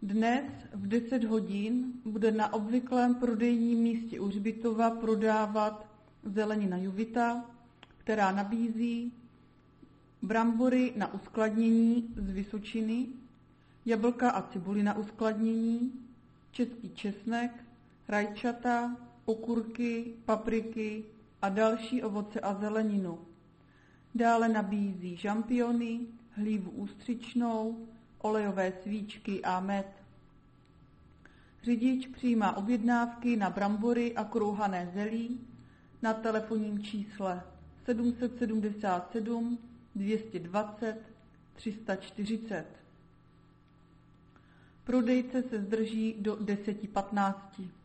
Dnes v 10 hodin bude na obvyklém prodejním místě u hřbitova prodávat zelenina Juvita, která nabízí brambory na uskladnění z Vysočiny, jablka a cibuli na uskladnění, český česnek, rajčata, okurky, papriky a další ovoce a zeleninu. Dále nabízí žampiony, hlívu ústřičnou, olejové svíčky a med. Řidič přijímá objednávky na brambory a krouhané zelí na telefonním čísle 777 220 340. Prodejce se zdrží do 10:15.